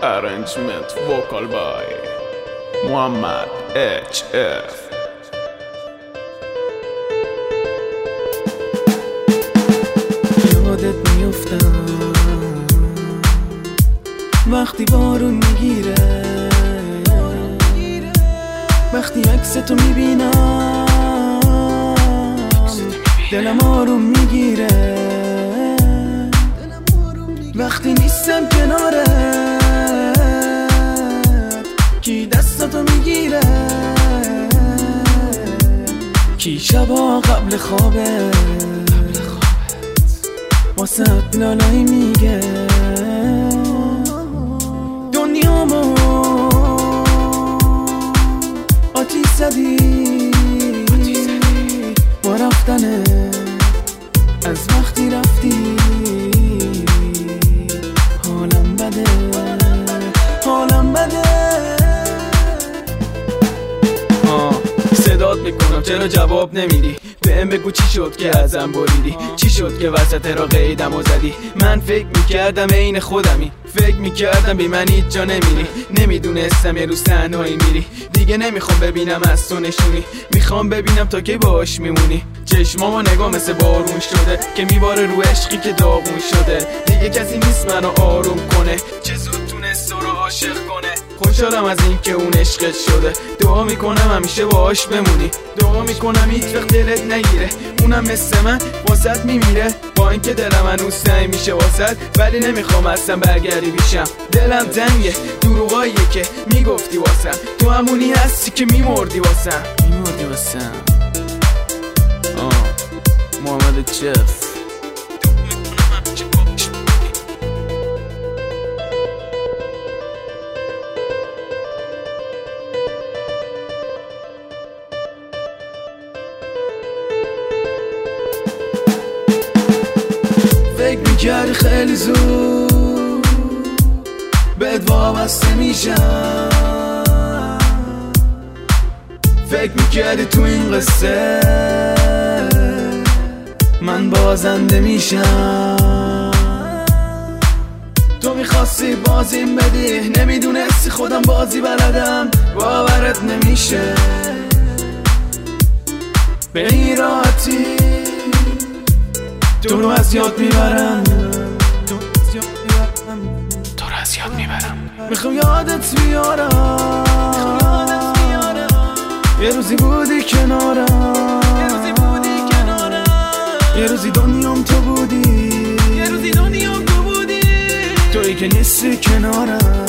Arrangement vocal by Muhammad HF. یادت میفتم وقتی بارون میگیره، وقتی عکستو میبینم دلم آروم میگیره، وقتی نیستم کنارت کی دستاتو میگیره، کی شبا قبل خوابه واسه لالایی میگه دنیامو آتیش زدی با رفتنه، از وقتی رفتی حالم بده، حالم بده. صدات میکنم چرا جواب نمیدی؟ بهم بگو چی شد که ازم بریدی؟ چی شد که وسط را قیدم و زدی؟ من فکر میکردم عین خودمی، فکر میکردم بی من هیچ جا نمیری، نمیدونستم یه روز تنهایی میری. دیگه نمیخوام ببینم از تو نشونی، میخوام ببینم تا کی باهاش میمونی. چشمامو نگاه مثل بارون شده که میباره رو عشقی که داغون شده، دیگه کسی نیست منو آروم کنه، چه زود تونست تو رو عاشق کنه. خوشحالم از این که اون عشقت شده، دعا میکنم همیشه باهاش بمونی، دعا میکنم هیچ وقت دلت نگیره، اونم مثل من واسط میمیره. با اینکه دلم هنوز سعی میشه واسط، ولی نمیخوام اصلا برگردی بیشم. دلم تنگه دروغاییه که میگفتی واسم، تو همونی هستی که میمردی واسم، میمردی واسم. محمد HF. فکر میکردی خیلی زود بهت وابسته میشم، فکر میکردی تو این قصه من بازنده میشم. تو میخواستی بازیم بدی، نمیدونستی خودم بازی بلدم، باورت نمیشه به این راحتی تو رو از یاد میبرم، تو رو از یاد میبرم. میخوام یادت بیارم یه روزی بودی کنارم، یه روزی دنیام تو بودی، تویی که نیستی کنارم.